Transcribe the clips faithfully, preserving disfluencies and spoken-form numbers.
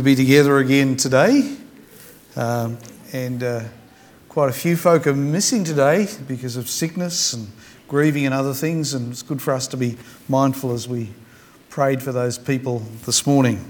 be together again today, um, and uh, quite a few folk are missing today because of sickness and grieving and other things, and it's good for us to be mindful as we prayed for those people this morning.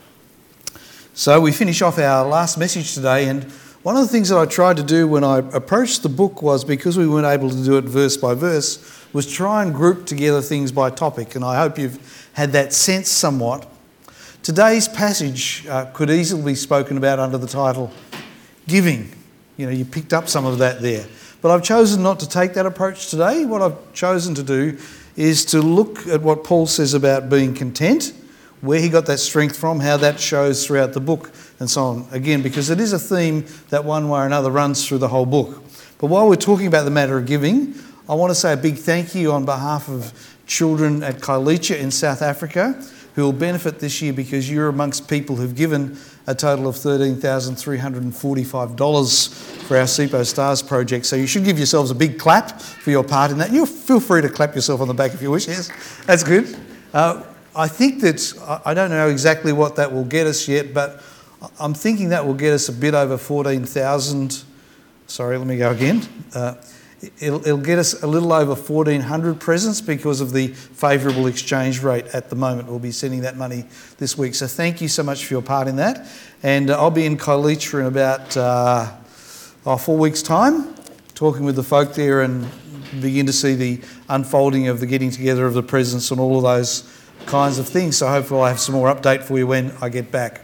So we finish off our last message today, and one of the things that I tried to do when I approached the book was, because we weren't able to do it verse by verse, was try and group together things by topic, and I hope you've had that sense somewhat. Today's passage uh, could easily be spoken about under the title Giving. You know, you picked up some of that there. But I've chosen not to take that approach today. What I've chosen to do is to look at what Paul says about being content, where he got that strength from, how that shows throughout the book, and so on. Again, because it is a theme that one way or another runs through the whole book. But while we're talking about the matter of giving, I want to say a big thank you on behalf of children at Kailicha in South Africa, who will benefit this year because you're amongst people who've given a total of thirteen thousand three hundred forty-five dollars for our SIPO Stars project. So you should give yourselves a big clap for your part in that. You feel free to clap yourself on the back if you wish. Yes, that's good. Uh, I think that, I don't know exactly what that will get us yet, but I'm thinking that will get us a bit over fourteen thousand. Sorry, let me go again. Uh, It'll, it'll get us a little over fourteen hundred presents because of the favourable exchange rate at the moment. We'll be sending that money this week. So thank you so much for your part in that. And uh, I'll be in Kailicha in about uh, oh, four weeks' time, talking with the folk there and begin to see the unfolding of the getting together of the presents and all of those kinds of things. So hopefully I'll have some more update for you when I get back.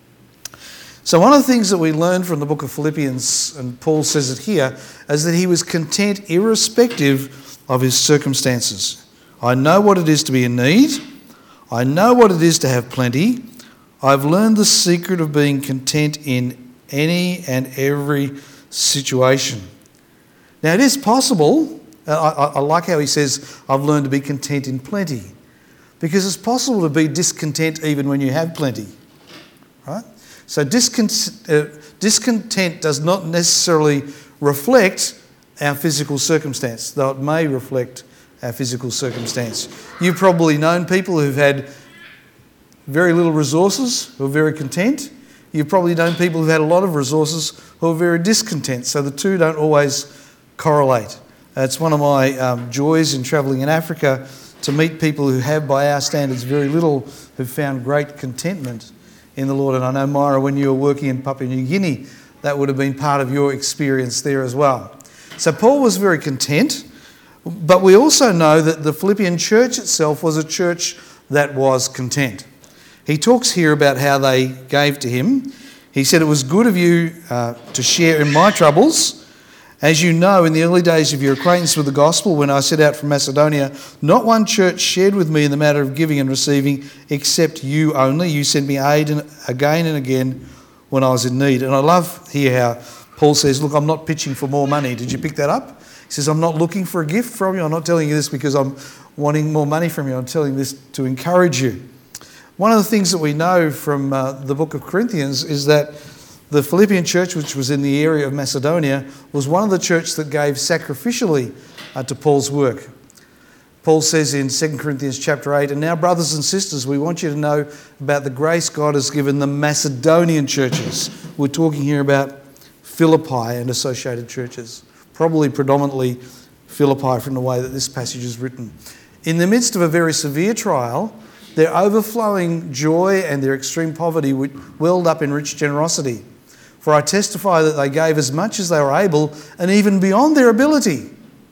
So one of the things that we learned from the book of Philippians, and Paul says it here, is that he was content irrespective of his circumstances. I know what it is to be in need. I know what it is to have plenty. I've learned the secret of being content in any and every situation. Now it is possible, I, I, I like how he says, I've learned to be content in plenty, because it's possible to be discontent even when you have plenty, right? So discontent, uh, discontent does not necessarily reflect our physical circumstance, though it may reflect our physical circumstance. You've probably known people who've had very little resources who are very content. You've probably known people who've had a lot of resources who are very discontent. So the two don't always correlate. Uh, it's one of my um, joys in travelling in Africa to meet people who have, by our standards, very little, who've found great contentment in the Lord. And I know, Myra, when you were working in Papua New Guinea, that would have been part of your experience there as well. So Paul was very content, but we also know that the Philippian church itself was a church that was content. He talks here about how they gave to him. He said, it was good of you uh, to share in my troubles. As you know, in the early days of your acquaintance with the gospel, when I set out from Macedonia, not one church shared with me in the matter of giving and receiving except you only. You sent me aid again and again when I was in need. And I love here how Paul says, look, I'm not pitching for more money. Did you pick that up? He says, I'm not looking for a gift from you. I'm not telling you this because I'm wanting more money from you. I'm telling this to encourage you. One of the things that we know from uh, the book of Corinthians is that the Philippian church, which was in the area of Macedonia, was one of the churches that gave sacrificially uh, to Paul's work. Paul says in Second Corinthians chapter eight, and now, brothers and sisters, we want you to know about the grace God has given the Macedonian churches. We're talking here about Philippi and associated churches, probably predominantly Philippi from the way that this passage is written. In the midst of a very severe trial, their overflowing joy and their extreme poverty welled up in rich generosity. For I testify that they gave as much as they were able and even beyond their ability.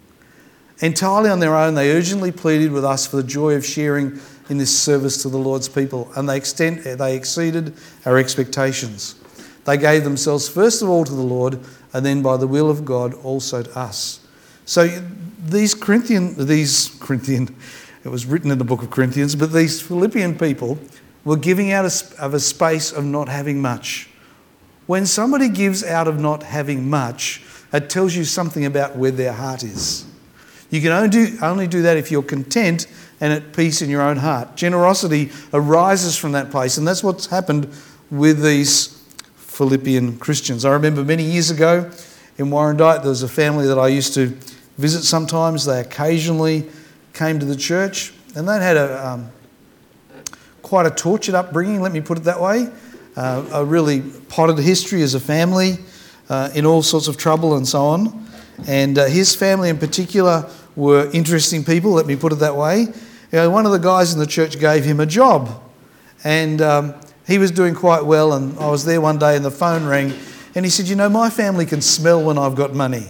Entirely on their own, they urgently pleaded with us for the joy of sharing in this service to the Lord's people, and they, extend, they exceeded our expectations. They gave themselves first of all to the Lord, and then by the will of God also to us. So these Corinthian, these Corinthian, it was written in the book of Corinthians, but these Philippian people were giving out of a space of not having much. When somebody gives out of not having much, it tells you something about where their heart is. You can only do, only do that if you're content and at peace in your own heart. Generosity arises from that place, and that's what's happened with these Philippian Christians. I remember many years ago in Warrandyte, there was a family that I used to visit sometimes. They occasionally came to the church, and they'd had a um, quite a tortured upbringing, let me put it that way. uh, a really potted history as a family, uh, in all sorts of trouble and so on. And uh, his family in particular were interesting people, let me put it that way. You know, one of the guys in the church gave him a job, and um, he was doing quite well, and I was there one day and the phone rang, and he said, you know, my family can smell when I've got money.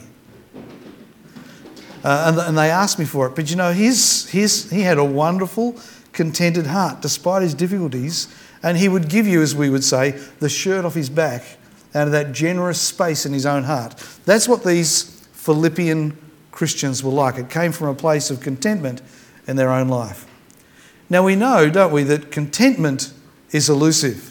Uh, and, and they asked me for it. But you know, his, his, he had a wonderful, contented heart, despite his difficulties, and he would give you, as we would say, the shirt off his back out of that generous space in his own heart. That's what these Philippian Christians were like. It came from a place of contentment in their own life. Now we know, don't we, that contentment is elusive.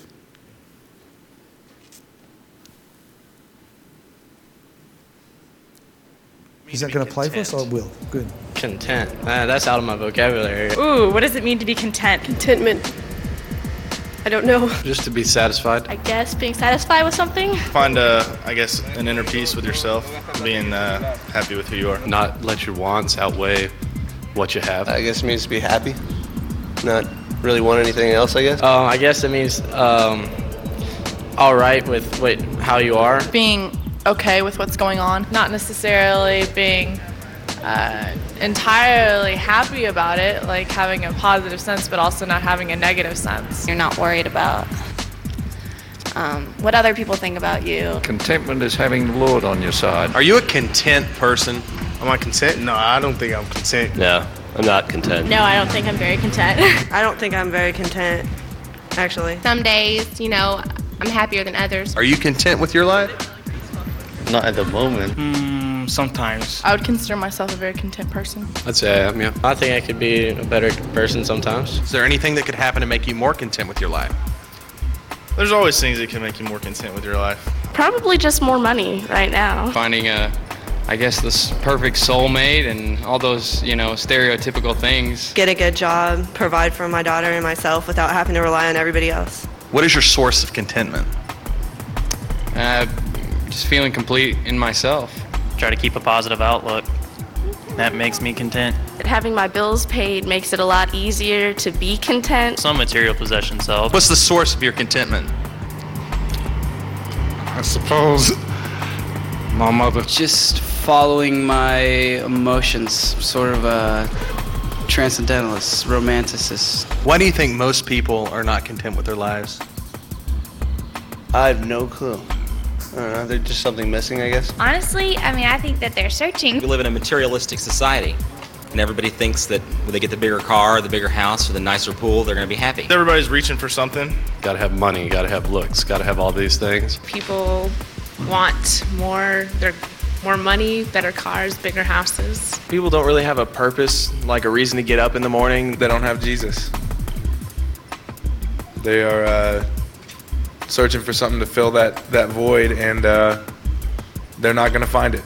Is that going to play for us? Oh, it will. Good. Content. Uh, that's out of my vocabulary. Ooh, what does it mean to be content? Contentment. I don't know. Just to be satisfied. I guess being satisfied with something. Find, uh, I guess, an inner peace with yourself, being uh, happy with who you are. Not let your wants outweigh what you have. I guess it means to be happy. Not really want anything else, I guess. Um, I guess it means um, all right with what, how you are. Being okay with what's going on. Not necessarily being uh, entirely happy about it, like having a positive sense, but also not having a negative sense. You're not worried about um, what other people think about you. Contentment is having the Lord on your side. Are you a content person? Am I content? No, I don't think I'm content. No, I'm not content. No, I don't think I'm very content. I don't think I'm very content, actually. Some days, you know, I'm happier than others. Are you content with your life? Not at the moment. Mm, sometimes. I would consider myself a very content person. I'd say I am, yeah. I think I could be a better person sometimes. Is there anything that could happen to make you more content with your life? There's always things that can make you more content with your life. Probably just more money right now. Finding a, I guess, this perfect soulmate and all those, you know, stereotypical things. Get a good job, provide for my daughter and myself without having to rely on everybody else. What is your source of contentment? Uh, just feeling complete in myself. Try to keep a positive outlook. That makes me content. Having my bills paid makes it a lot easier to be content. Some material possessions help. What's the source of your contentment? I suppose my mother. Just following my emotions, sort of a transcendentalist, romanticist. Why do you think most people are not content with their lives? I have no clue. I don't know, there's just something missing, I guess. Honestly, I mean, I think that they're searching. We live in a materialistic society, and everybody thinks that when they get the bigger car, the bigger house, or the nicer pool, they're going to be happy. Everybody's reaching for something. Got to have money, got to have looks, got to have all these things. People want more, their more money, better cars, bigger houses. People don't really have a purpose, like a reason to get up in the morning. They don't have Jesus. They are uh, searching for something to fill that, that void, and uh, they're not going to find it.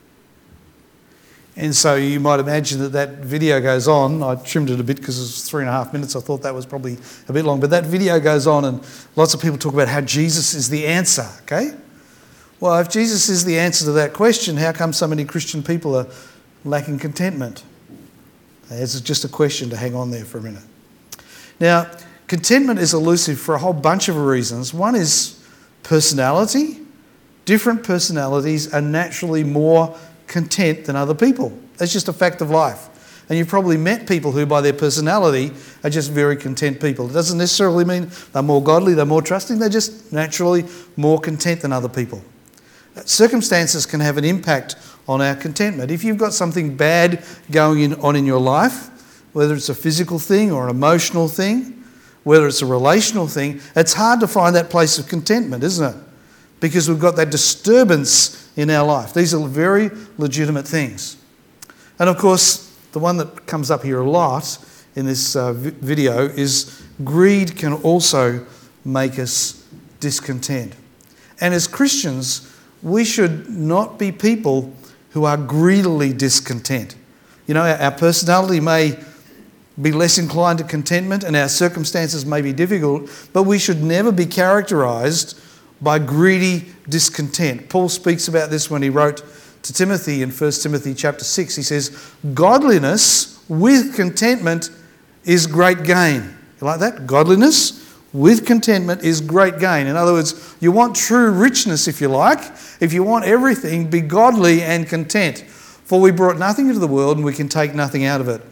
And so you might imagine that that video goes on. I trimmed it a bit because it was three and a half minutes. I thought that was probably a bit long. But that video goes on and lots of people talk about how Jesus is the answer, okay? Well, if Jesus is the answer to that question, how come so many Christian people are lacking contentment? This is just a question to hang on there for a minute. Now, contentment is elusive for a whole bunch of reasons. One is personality. Different personalities are naturally more content than other people. That's just a fact of life. And you've probably met people who, by their personality, are just very content people. It doesn't necessarily mean they're more godly, they're more trusting, they're just naturally more content than other people. Circumstances can have an impact on our contentment. If you've got something bad going in, on in your life, whether it's a physical thing or an emotional thing, whether it's a relational thing, it's hard to find that place of contentment, isn't it? Because we've got that disturbance in our life. These are very legitimate things. And of course, the one that comes up here a lot in this uh, vi- video is greed can also make us discontent. And as Christians, we should not be people who are greedily discontent. You know, our, our personality may be less inclined to contentment and our circumstances may be difficult, but we should never be characterised by greedy discontent. Paul speaks about this when he wrote to Timothy in First Timothy chapter six. He says, godliness with contentment is great gain. You like that? Godliness with contentment is great gain. In other words, you want true richness, if you like. If you want everything, be godly and content. For we brought nothing into the world and we can take nothing out of it.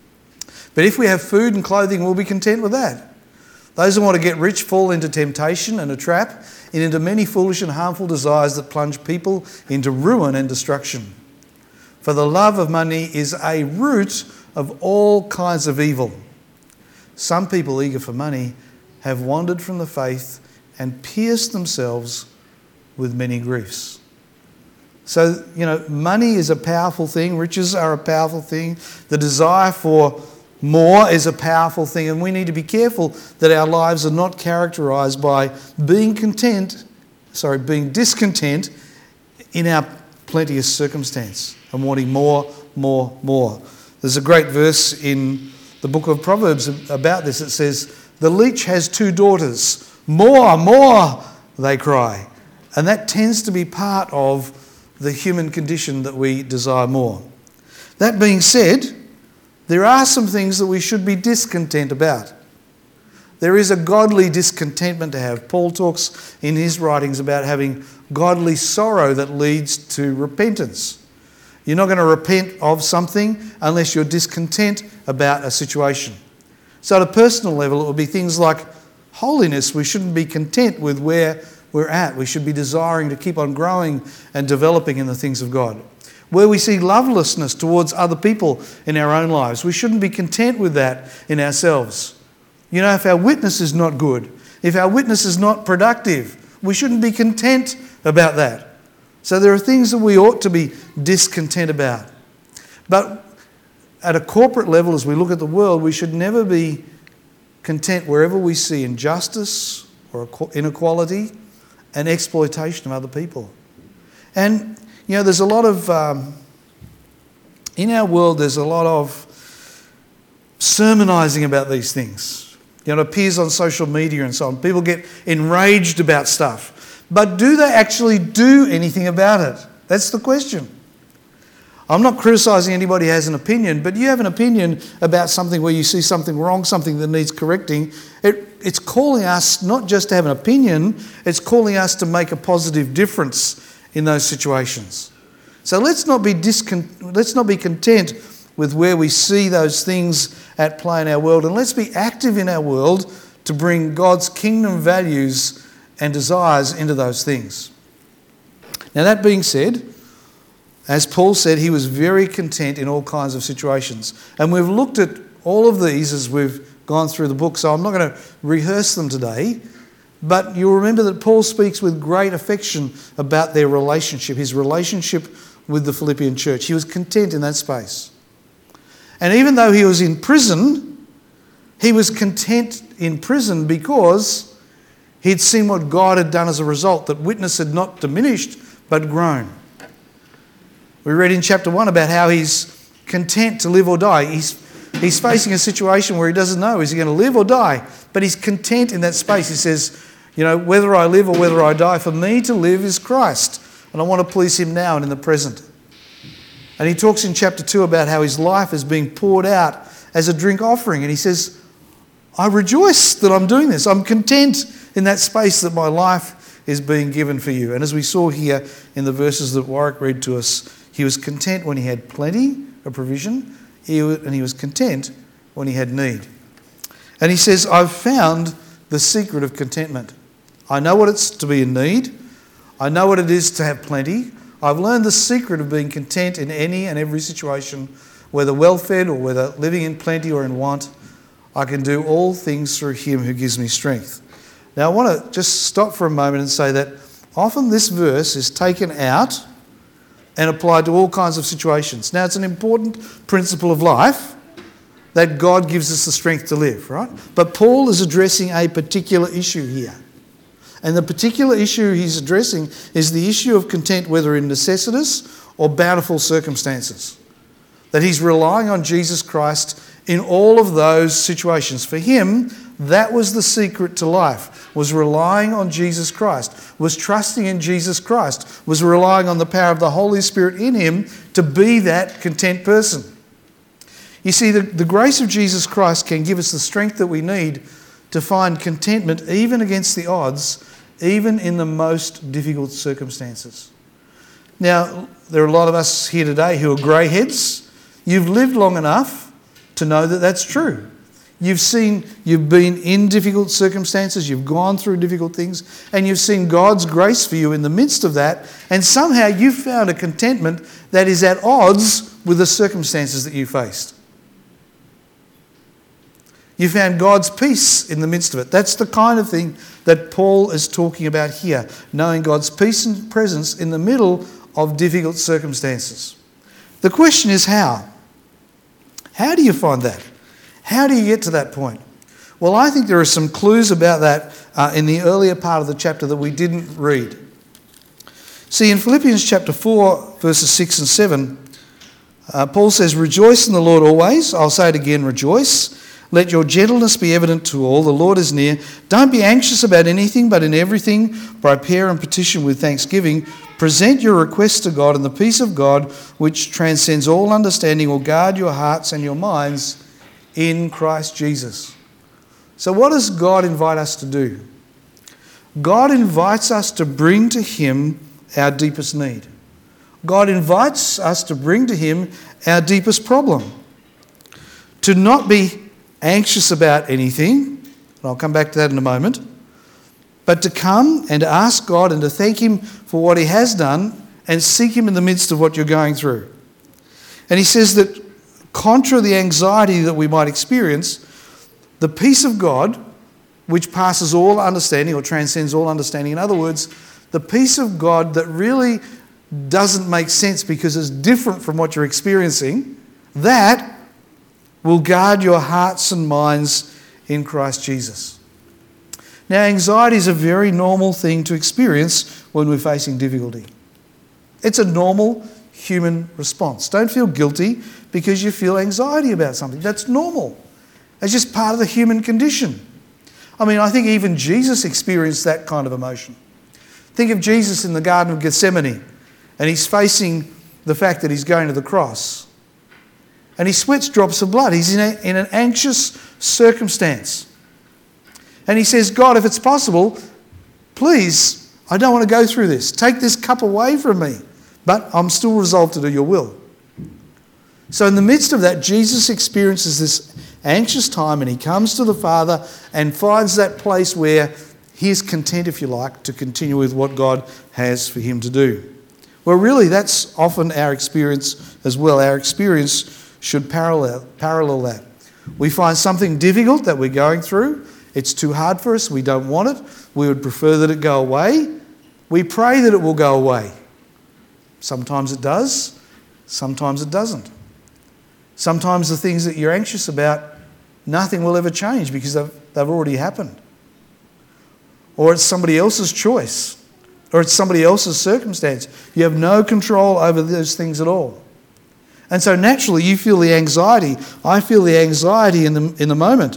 But if we have food and clothing, we'll be content with that. Those who want to get rich fall into temptation and a trap, and into many foolish and harmful desires that plunge people into ruin and destruction. For the love of money is a root of all kinds of evil. Some people eager for money have wandered from the faith and pierced themselves with many griefs. So, you know, money is a powerful thing. Riches are a powerful thing. The desire for more is a powerful thing, and we need to be careful that our lives are not characterised by being content, sorry, being discontent in our plenteous circumstance and wanting more, more, more. There's a great verse in the book of Proverbs about this. It says, the leech has two daughters. More, more, they cry. And that tends to be part of the human condition that we desire more. That being said, there are some things that we should be discontent about. There is a godly discontentment to have. Paul talks in his writings about having godly sorrow that leads to repentance. You're not going to repent of something unless you're discontent about a situation. So at a personal level, it will be things like holiness. We shouldn't be content with where we're at. We should be desiring to keep on growing and developing in the things of God. Where we see lovelessness towards other people in our own lives, we shouldn't be content with that in ourselves. You know, if our witness is not good, if our witness is not productive, we shouldn't be content about that. So there are things that we ought to be discontent about. But at a corporate level, as we look at the world, we should never be content wherever we see injustice or inequality and exploitation of other people. And, you know, there's a lot of, um, in our world, there's a lot of sermonising about these things. You know, it appears on social media and so on. People get enraged about stuff. But do they actually do anything about it? That's the question. I'm not criticising anybody who has an opinion, but you have an opinion about something where you see something wrong, something that needs correcting. It, it's calling us not just to have an opinion, it's calling us to make a positive difference in those situations. So let's not be discon- let's not be content with where we see those things at play in our world, and let's be active in our world to bring God's kingdom values and desires into those things. Now, that being said, as Paul said, he was very content in all kinds of situations. And we've looked at all of these as we've gone through the book, so I'm not going to rehearse them today. But you'll remember that Paul speaks with great affection about their relationship, his relationship with the Philippian church. He was content in that space. And even though he was in prison, he was content in prison because he'd seen what God had done as a result, that witness had not diminished but grown. We read in chapter one about how he's content to live or die. He's, he's facing a situation where he doesn't know, is he going to live or die? But he's content in that space. He says, you know, whether I live or whether I die, for me to live is Christ. And I want to please him now and in the present. And he talks in chapter two about how his life is being poured out as a drink offering. And he says, I rejoice that I'm doing this. I'm content in that space that my life is being given for you. And as we saw here in the verses that Warwick read to us, he was content when he had plenty of provision, and he was content when he had need. And he says, I've found the secret of contentment. I know what it's to be in need. I know what it is to have plenty. I've learned the secret of being content in any and every situation, whether well-fed or whether living in plenty or in want. I can do all things through him who gives me strength. Now, I want to just stop for a moment and say that often this verse is taken out and applied to all kinds of situations. Now, it's an important principle of life that God gives us the strength to live, right? But Paul is addressing a particular issue here. And the particular issue he's addressing is the issue of content, whether in necessitous or bountiful circumstances. That he's relying on Jesus Christ in all of those situations. For him, that was the secret to life, was relying on Jesus Christ, was trusting in Jesus Christ, was relying on the power of the Holy Spirit in him to be that content person. You see, the, the grace of Jesus Christ can give us the strength that we need to find contentment even against the odds, even in the most difficult circumstances. Now, there are a lot of us here today who are greyheads. You've lived long enough to know that that's true. You've seen, you've been in difficult circumstances, you've gone through difficult things, and you've seen God's grace for you in the midst of that, and somehow you've found a contentment that is at odds with the circumstances that you faced. You found God's peace in the midst of it. That's the kind of thing that Paul is talking about here, knowing God's peace and presence in the middle of difficult circumstances. The question is how? How do you find that? How do you get to that point? Well, I think there are some clues about that uh, in the earlier part of the chapter that we didn't read. See, in Philippians chapter four, verses six and seven, uh, Paul says, "Rejoice in the Lord always." I'll say it again, rejoice. "Let your gentleness be evident to all. The Lord is near. Don't be anxious about anything, but in everything, by prayer and petition with thanksgiving, present your requests to God, and the peace of God, which transcends all understanding, will guard your hearts and your minds in Christ Jesus." So what does God invite us to do? God invites us to bring to Him our deepest need. God invites us to bring to Him our deepest problem. To not be anxious about anything, and I'll come back to that in a moment, but to come and ask God and to thank Him for what He has done and seek Him in the midst of what you're going through. And he says that contra the anxiety that we might experience, the peace of God, which passes all understanding or transcends all understanding, in other words, the peace of God that really doesn't make sense because it's different from what you're experiencing, that will guard your hearts and minds in Christ Jesus. Now, anxiety is a very normal thing to experience when we're facing difficulty. It's a normal human response. Don't feel guilty because you feel anxiety about something. That's normal. It's just part of the human condition. I mean, I think even Jesus experienced that kind of emotion. Think of Jesus in the Garden of Gethsemane, and he's facing the fact that he's going to the cross. And he sweats drops of blood. He's in, a, in an anxious circumstance. And he says, "God, if it's possible, please, I don't want to go through this. Take this cup away from me. But I'm still resolved to do your will." So in the midst of that, Jesus experiences this anxious time, and he comes to the Father and finds that place where he is content, if you like, to continue with what God has for him to do. Well, really, that's often our experience as well. Our experience should parallel, parallel that. We find something difficult that we're going through. It's too hard for us. We don't want it. We would prefer that it go away. We pray that it will go away. Sometimes it does. Sometimes it doesn't. Sometimes the things that you're anxious about, nothing will ever change because they've, they've already happened. Or it's somebody else's choice. Or it's somebody else's circumstance. You have no control over those things at all. And so naturally you feel the anxiety. I feel the anxiety in the, in the moment.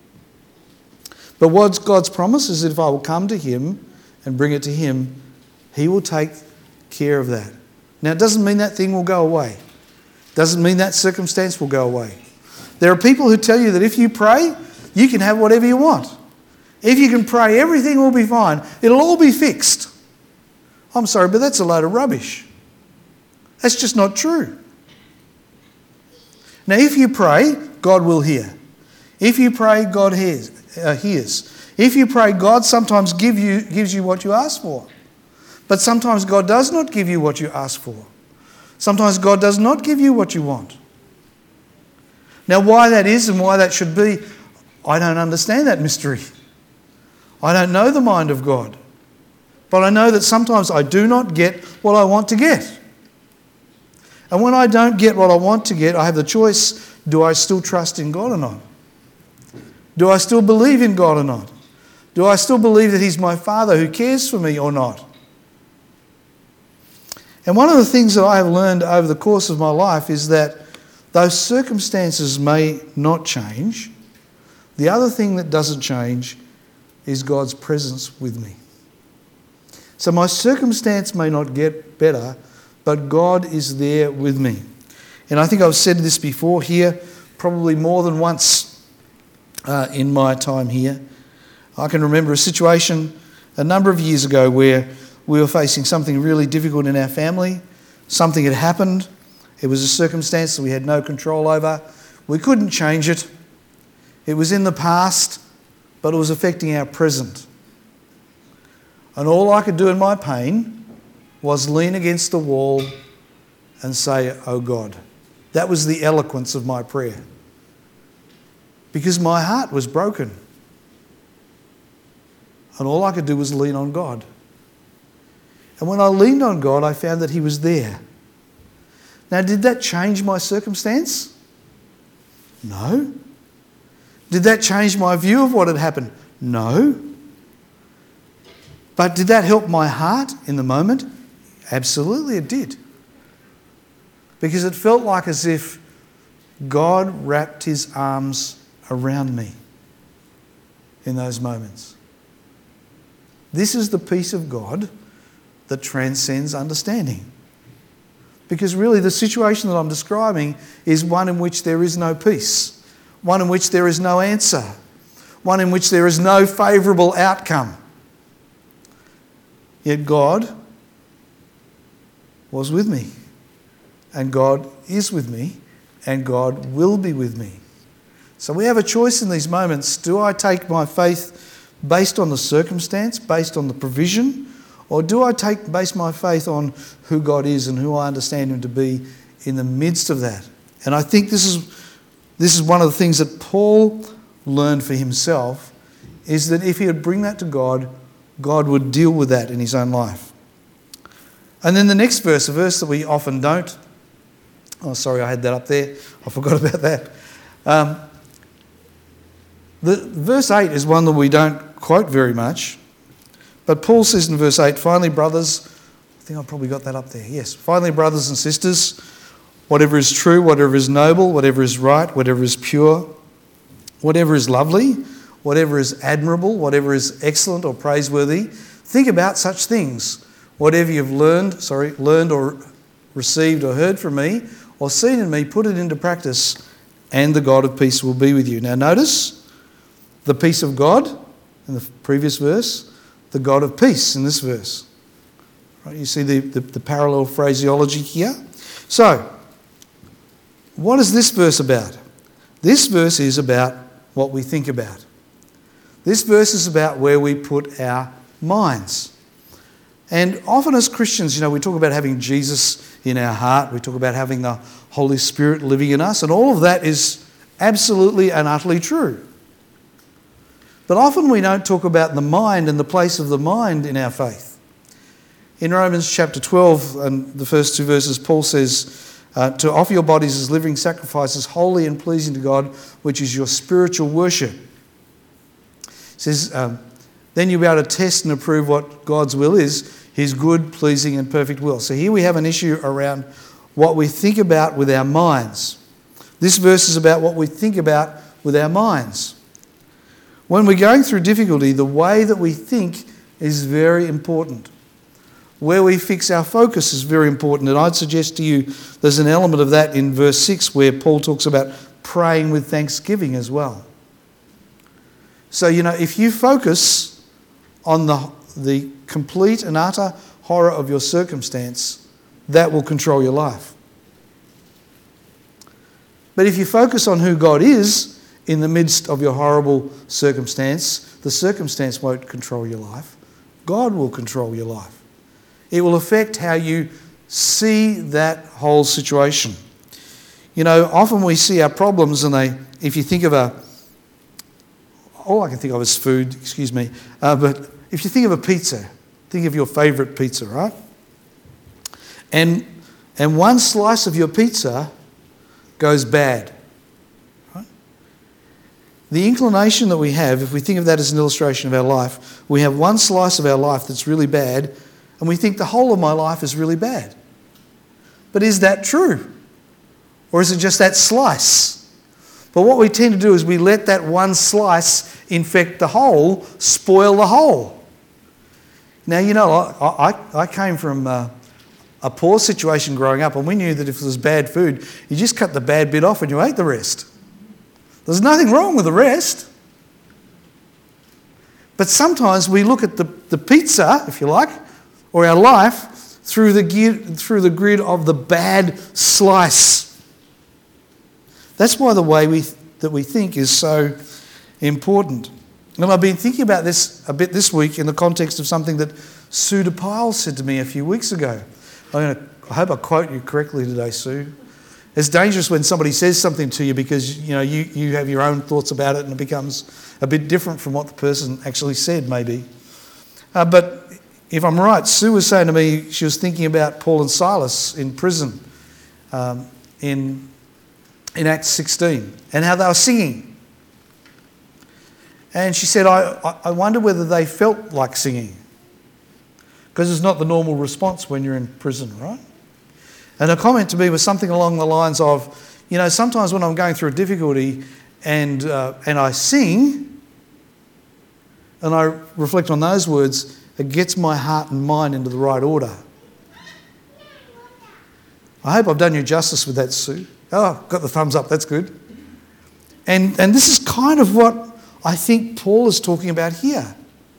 But what's God's promise is that if I will come to him and bring it to him, he will take care of that. Now, it doesn't mean that thing will go away. It doesn't mean that circumstance will go away. There are people who tell you that if you pray, you can have whatever you want. If you can pray, everything will be fine. It'll all be fixed. I'm sorry, but that's a load of rubbish. That's just not true. Now, if you pray, God will hear. If you pray, God hears. Uh, hears. If you pray, God sometimes give you, gives you what you ask for. But sometimes God does not give you what you ask for. Sometimes God does not give you what you want. Now, why that is and why that should be, I don't understand that mystery. I don't know the mind of God. But I know that sometimes I do not get what I want to get. And when I don't get what I want to get, I have the choice, do I still trust in God or not? Do I still believe in God or not? Do I still believe that he's my Father who cares for me or not? And one of the things that I have learned over the course of my life is that those circumstances may not change. The other thing that doesn't change is God's presence with me. So my circumstance may not get better, but God is there with me. And I think I've said this before here, probably more than once uh, in my time here. I can remember a situation a number of years ago where we were facing something really difficult in our family. Something had happened. It was a circumstance that we had no control over. We couldn't change it. It was in the past, but it was affecting our present. And all I could do in my pain was lean against the wall and say, "Oh God." That was the eloquence of my prayer. Because my heart was broken. And all I could do was lean on God. And when I leaned on God, I found that He was there. Now, did that change my circumstance? No. Did that change my view of what had happened? No. But did that help my heart in the moment? Absolutely it did. Because it felt like as if God wrapped His arms around me in those moments. This is the peace of God that transcends understanding. Because really the situation that I'm describing is one in which there is no peace, one in which there is no answer, one in which there is no favourable outcome. Yet God was with me, and God is with me, and God will be with me. So we have a choice in these moments. Do I take my faith based on the circumstance, based on the provision, or do I take base my faith on who God is and who I understand Him to be in the midst of that? And I think this is this is one of the things that Paul learned for himself, is that if he would bring that to God, God would deal with that in his own life. And then the next verse, a verse that we often don't. Oh, sorry, I had that up there. I forgot about that. Um, the verse eight is one that we don't quote very much. But Paul says in verse eight, finally, brothers, I think I've probably got that up there. Yes. Finally, brothers and sisters, whatever is true, whatever is noble, whatever is right, whatever is pure, whatever is lovely, whatever is admirable, whatever is excellent or praiseworthy, think about such things. Whatever you've learned, sorry, learned or received or heard from me or seen in me, put it into practice, and the God of peace will be with you. Now notice the peace of God in the previous verse, the God of peace in this verse. Right, you see the, the, the parallel phraseology here? So, what is this verse about? This verse is about what we think about. This verse is about where we put our minds. And often as Christians, you know, we talk about having Jesus in our heart. We talk about having the Holy Spirit living in us. And all of that is absolutely and utterly true. But often we don't talk about the mind and the place of the mind in our faith. In Romans chapter twelve and the first two verses, Paul says, uh, to offer your bodies as living sacrifices, holy and pleasing to God, which is your spiritual worship. He says, um, then you'll be able to test and approve what God's will is, His good, pleasing and perfect will. So here we have an issue around what we think about with our minds. This verse is about what we think about with our minds. When we're going through difficulty, the way that we think is very important. Where we fix our focus is very important. And I'd suggest to you there's an element of that in verse six where Paul talks about praying with thanksgiving as well. So, you know, if you focus on the, the complete and utter horror of your circumstance, that will control your life. But if you focus on who God is in the midst of your horrible circumstance, the circumstance won't control your life. God will control your life. It will affect how you see that whole situation. You know, often we see our problems and they, if you think of a, all I can think of is food, excuse me, uh, but if you think of a pizza, think of your favourite pizza, right? And, and one slice of your pizza goes bad. Right? The inclination that we have, if we think of that as an illustration of our life, we have one slice of our life that's really bad and we think the whole of my life is really bad. But is that true? Or is it just that slice? But what we tend to do is we let that one slice infect the whole, spoil the whole. Now, you know, I, I, I came from uh, a poor situation growing up, and we knew that if it was bad food, you just cut the bad bit off and you ate the rest. There's nothing wrong with the rest. But sometimes we look at the, the pizza, if you like, or our life through the, gear, through the grid of the bad slice. That's why the way we that we think is so important. And I've been thinking about this a bit this week in the context of something that Sue DePile said to me a few weeks ago. I'm going to, I hope I quote you correctly today, Sue. It's dangerous when somebody says something to you because you know you, you have your own thoughts about it and it becomes a bit different from what the person actually said, maybe. Uh, but if I'm right, Sue was saying to me she was thinking about Paul and Silas in prison um, in, in Acts sixteen and how they were singing. And she said, I, I wonder whether they felt like singing. Because it's not the normal response when you're in prison, right? And her comment to me was something along the lines of, you know, sometimes when I'm going through a difficulty and, uh, and I sing, and I reflect on those words, it gets my heart and mind into the right order. I hope I've done you justice with that, Sue. Oh, got the thumbs up, that's good. And, and this is kind of what I think Paul is talking about here.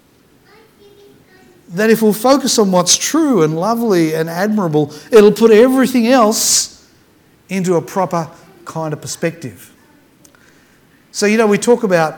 That if we'll focus on what's true and lovely and admirable, it'll put everything else into a proper kind of perspective. So, you know, we talk about,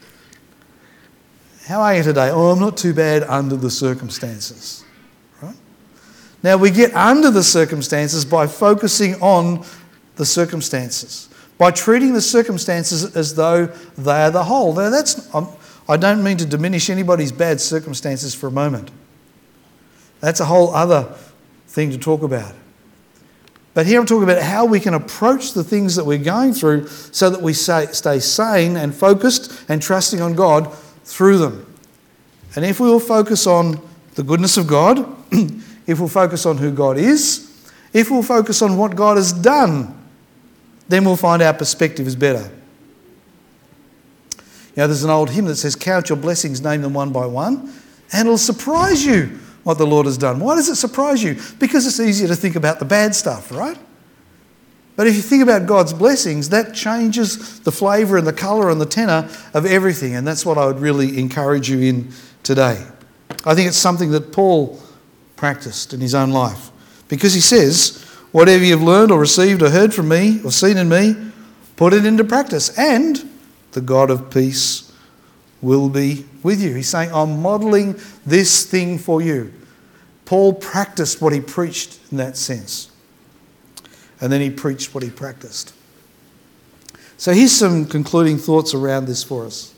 how are you today? Oh, I'm not too bad under the circumstances. Right? Now, we get under the circumstances by focusing on the circumstances. By treating the circumstances as though they are the whole. Now that's, I'm, I don't mean to diminish anybody's bad circumstances for a moment. That's a whole other thing to talk about. But here I'm talking about how we can approach the things that we're going through so that we say, stay sane and focused and trusting on God through them. And if we will focus on the goodness of God, if we'll focus on who God is, if we'll focus on what God has done, then we'll find our perspective is better. You know, there's an old hymn that says, count your blessings, name them one by one, and it'll surprise you what the Lord has done. Why does it surprise you? Because it's easier to think about the bad stuff, right? But if you think about God's blessings, that changes the flavour and the colour and the tenor of everything, and that's what I would really encourage you in today. I think it's something that Paul practiced in his own life, because he says, whatever you've learned or received or heard from me or seen in me, put it into practice, and the God of peace will be with you. He's saying, I'm modelling this thing for you. Paul practiced what he preached in that sense. And then he preached what he practiced. So here's some concluding thoughts around this for us.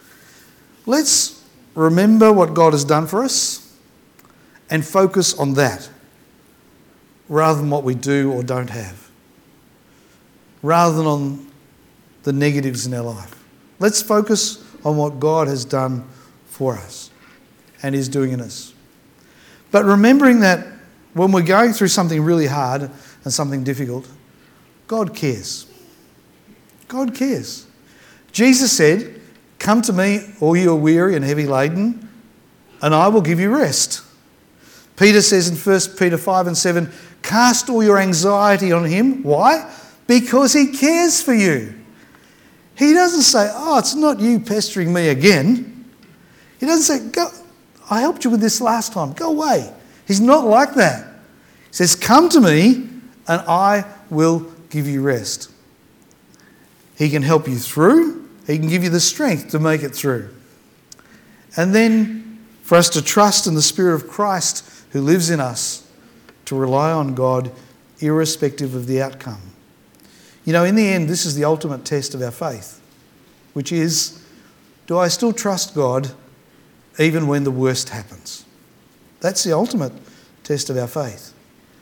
Let's remember what God has done for us and focus on that, rather than what we do or don't have, rather than on the negatives in our life. Let's focus on what God has done for us and is doing in us. But remembering that when we're going through something really hard and something difficult, God cares. God cares. Jesus said, come to me, all you are weary and heavy laden, and I will give you rest. Peter says in First Peter five and seven, cast all your anxiety on him. Why? Because he cares for you. He doesn't say, oh, it's not you pestering me again. He doesn't say, go, I helped you with this last time. Go away. He's not like that. He says, come to me and I will give you rest. He can help you through. He can give you the strength to make it through. And then for us to trust in the Spirit of Christ who lives in us, to rely on God irrespective of the outcome. You know, in the end, this is the ultimate test of our faith, which is, do I still trust God even when the worst happens? That's the ultimate test of our faith.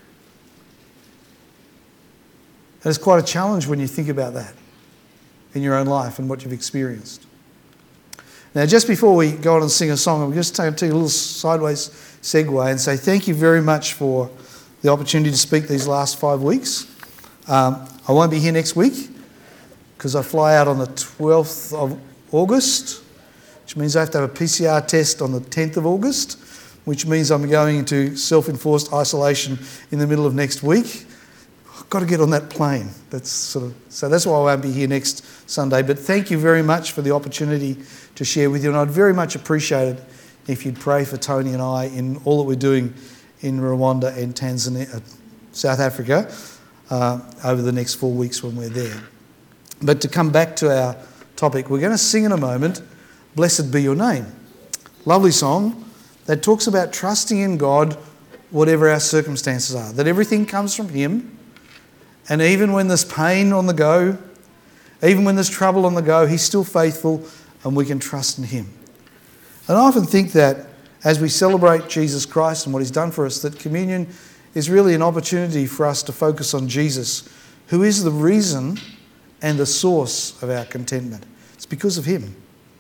And it's quite a challenge when you think about that in your own life and what you've experienced. Now, just before we go on and sing a song, I'm just going to take a little sideways segue and say thank you very much for the opportunity to speak these last five weeks. Um, I won't be here next week because I fly out on the twelfth of August, which means I have to have a P C R test on the tenth of August, which means I'm going into self-enforced isolation in the middle of next week. got to get on that plane. That's sort of so that's why I won't be here next Sunday. But thank you very much for the opportunity to share with you, and I'd very much appreciate it if you'd pray for Tony and I in all that we're doing in Rwanda and Tanzania, uh, South Africa, uh, over the next four weeks when we're there. But to come back to our topic, we're going to sing in a moment, "Blessed Be Your Name." Lovely song that talks about trusting in God whatever our circumstances are, that everything comes from Him, and even when there's pain on the go, even when there's trouble on the go, He's still faithful and we can trust in Him. And I often think that as we celebrate Jesus Christ and what He's done for us, that communion is really an opportunity for us to focus on Jesus, who is the reason and the source of our contentment. It's because of Him.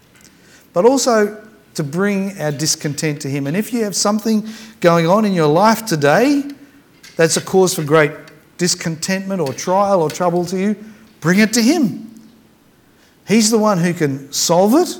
But also to bring our discontent to Him. And if you have something going on in your life today that's a cause for great discontentment or trial or trouble to you, bring it to Him. He's the one who can solve it,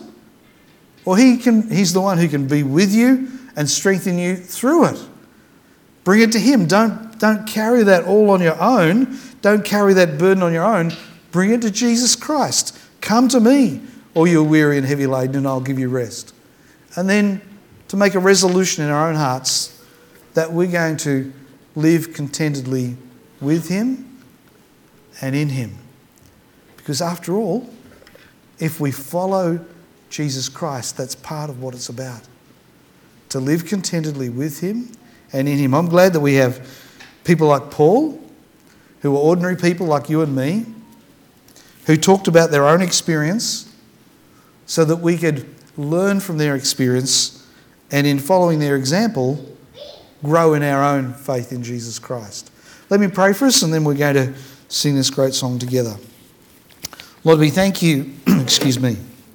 or he can, He's the one who can be with you and strengthen you through it. Bring it to Him. Don't, don't carry that all on your own. Don't carry that burden on your own. Bring it to Jesus Christ. Come to me, all you're weary and heavy laden, and I'll give you rest. And then to make a resolution in our own hearts that we're going to live contentedly with Him and in Him. Because after all, if we follow Jesus Christ, that's part of what it's about. To live contentedly with Him and in Him. I'm glad that we have people like Paul, who are ordinary people like you and me, who talked about their own experience so that we could learn from their experience and in following their example, grow in our own faith in Jesus Christ. Let me pray for us and then we're going to sing this great song together. Lord, we thank you, excuse me.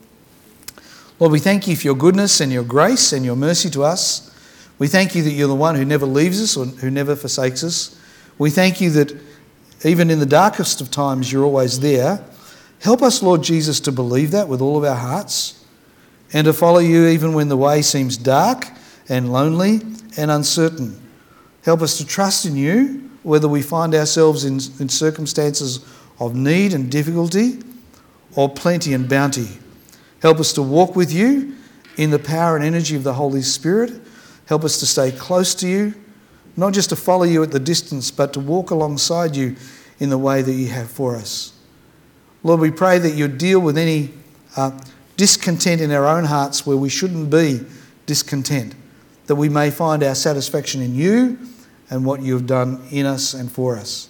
Lord, we thank you for your goodness and your grace and your mercy to us. We thank you that you're the one who never leaves us or who never forsakes us. We thank you that even in the darkest of times, you're always there. Help us, Lord Jesus, to believe that with all of our hearts and to follow you even when the way seems dark and lonely and uncertain. Help us to trust in you, whether we find ourselves in, in circumstances of need and difficulty or plenty and bounty. Help us to walk with you in the power and energy of the Holy Spirit. Help us to stay close to you, not just to follow you at the distance, but to walk alongside you in the way that you have for us. Lord, we pray that you deal with any uh, discontent in our own hearts where we shouldn't be discontent, that we may find our satisfaction in you and what you have done in us and for us.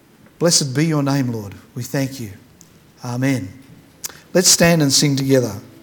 Blessed be your name, Lord. We thank you. Amen. Let's stand and sing together.